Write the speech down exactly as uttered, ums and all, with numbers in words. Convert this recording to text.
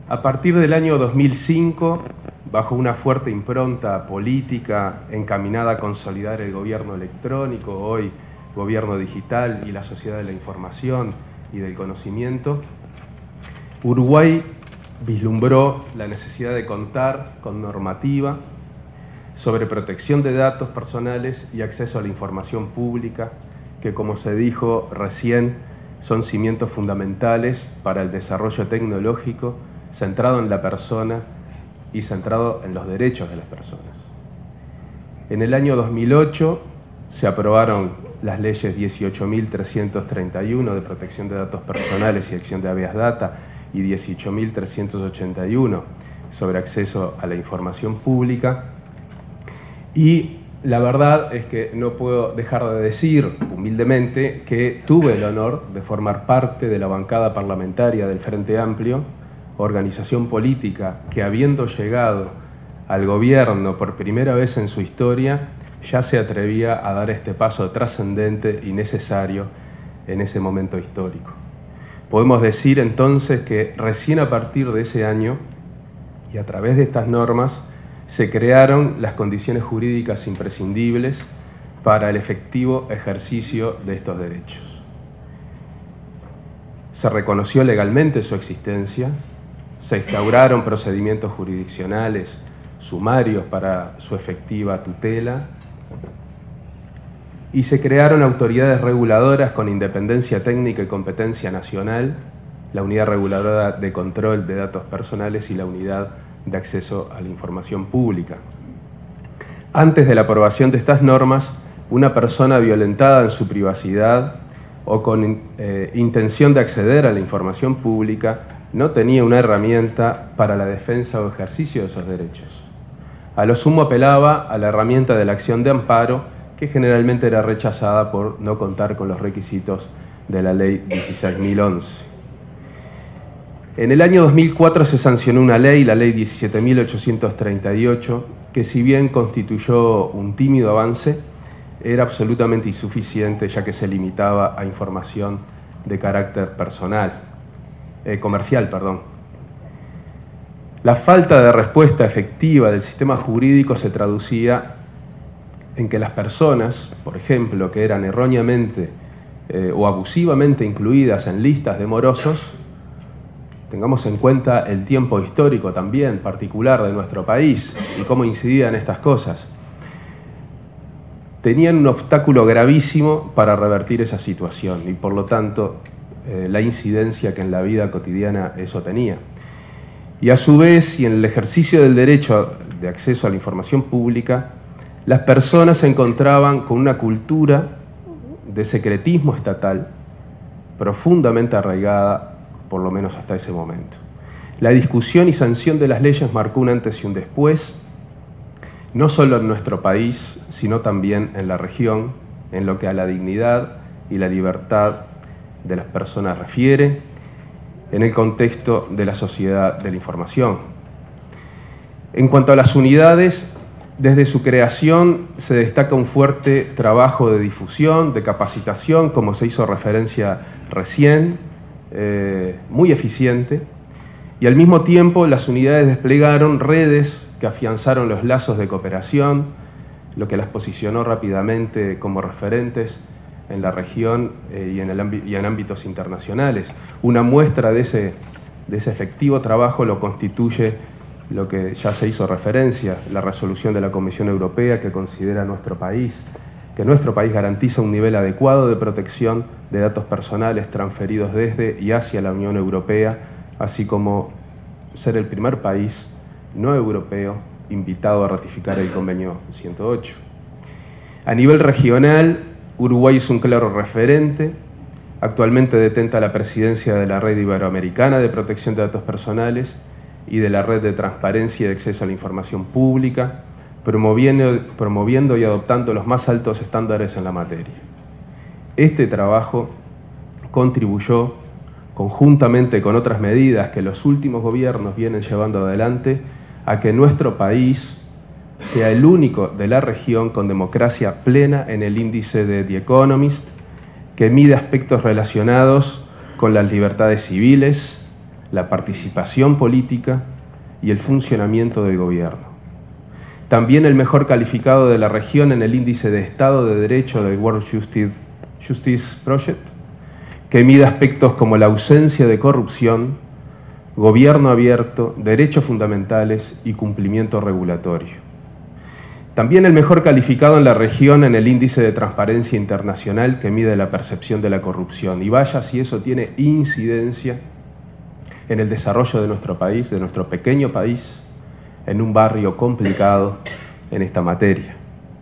A partir del año dos mil cinco, bajo una fuerte impronta política encaminada a consolidar el gobierno electrónico, hoy gobierno digital y la sociedad de la información y del conocimiento, Uruguay vislumbró la necesidad de contar con normativa sobre protección de datos personales y acceso a la información pública, que, como se dijo recién, son cimientos fundamentales para el desarrollo tecnológico centrado en la persona y centrado en los derechos de las personas. En el año dos mil ocho se aprobaron las leyes dieciocho mil trescientos treinta y uno de protección de datos personales y acción de habeas data y dieciocho mil trescientos ochenta y uno sobre acceso a la información pública. Y la verdad es que no puedo dejar de decir humildemente que tuve el honor de formar parte de la bancada parlamentaria del Frente Amplio, organización política que, habiendo llegado al gobierno por primera vez en su historia, ya se atrevía a dar este paso trascendente y necesario en ese momento histórico. Podemos decir entonces que recién a partir de ese año y a través de estas normas se crearon las condiciones jurídicas imprescindibles para el efectivo ejercicio de estos derechos. Se reconoció legalmente su existencia, se instauraron procedimientos jurisdiccionales sumarios para su efectiva tutela y se crearon autoridades reguladoras con independencia técnica y competencia nacional, la Unidad Reguladora de Control de Datos Personales y la Unidad de Acceso a la Información Pública. Antes de la aprobación de estas normas, una persona violentada en su privacidad o con eh, intención de acceder a la información pública no tenía una herramienta para la defensa o ejercicio de esos derechos. A lo sumo apelaba a la herramienta de la acción de amparo, que generalmente era rechazada por no contar con los requisitos de la Ley dieciséis mil once. En el año dos mil cuatro se sancionó una ley, la Ley diecisiete mil ochocientos treinta y ocho, que si bien constituyó un tímido avance, era absolutamente insuficiente, ya que se limitaba a información de carácter personal, eh, comercial, perdón. La falta de respuesta efectiva del sistema jurídico se traducía en que las personas, por ejemplo, que eran erróneamente eh, o abusivamente incluidas en listas de morosos, tengamos en cuenta el tiempo histórico también particular de nuestro país y cómo incidían estas cosas, tenían un obstáculo gravísimo para revertir esa situación y por lo tanto eh, la incidencia que en la vida cotidiana eso tenía. Y a su vez, y en el ejercicio del derecho de acceso a la información pública, las personas se encontraban con una cultura de secretismo estatal profundamente arraigada, por lo menos hasta ese momento. La discusión y sanción de las leyes marcó un antes y un después, no solo en nuestro país, sino también en la región, en lo que a la dignidad y la libertad de las personas refiere, en el contexto de la sociedad de la información. En cuanto a las unidades, desde su creación se destaca un fuerte trabajo de difusión, de capacitación, como se hizo referencia recién, eh, muy eficiente, y al mismo tiempo las unidades desplegaron redes que afianzaron los lazos de cooperación, lo que las posicionó rápidamente como referentes en la región eh, y, en el y en ámbitos internacionales. Una muestra de ese, de ese efectivo trabajo lo constituye lo que ya se hizo referencia, la resolución de la Comisión Europea que considera nuestro país, que nuestro país garantiza un nivel adecuado de protección de datos personales transferidos desde y hacia la Unión Europea, así como ser el primer país no europeo invitado a ratificar el convenio ciento ocho. A nivel regional, Uruguay es un claro referente. Actualmente detenta la presidencia de la Red Iberoamericana de Protección de Datos Personales y de la Red de Transparencia y de Acceso a la Información Pública, promoviendo, promoviendo y adoptando los más altos estándares en la materia. Este trabajo contribuyó, conjuntamente con otras medidas que los últimos gobiernos vienen llevando adelante, a que nuestro país sea el único de la región con democracia plena en el índice de The Economist, que mide aspectos relacionados con las libertades civiles, la participación política y el funcionamiento del gobierno. También el mejor calificado de la región en el índice de Estado de Derecho del World Justice, Justice Project, que mide aspectos como la ausencia de corrupción, gobierno abierto, derechos fundamentales y cumplimiento regulatorio. También el mejor calificado en la región en el índice de transparencia internacional que mide la percepción de la corrupción. Y vaya si eso tiene incidencia en el desarrollo de nuestro país, de nuestro pequeño país, en un barrio complicado en esta materia.